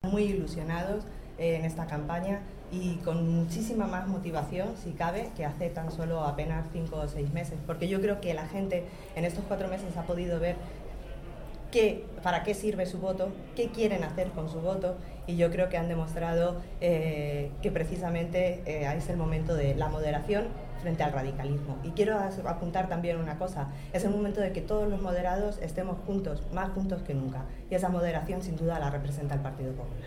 muy ilusionados en esta campaña y con muchísima más motivación, si cabe, que hace tan solo apenas 5 o 6 meses, porque yo creo que la gente en estos 4 meses ha podido ver para qué sirve su voto, qué quieren hacer con su voto, y yo creo que han demostrado que precisamente es el momento de la moderación frente al radicalismo. Y quiero apuntar también una cosa: es el momento de que todos los moderados estemos juntos, más juntos que nunca, y esa moderación sin duda la representa el Partido Popular.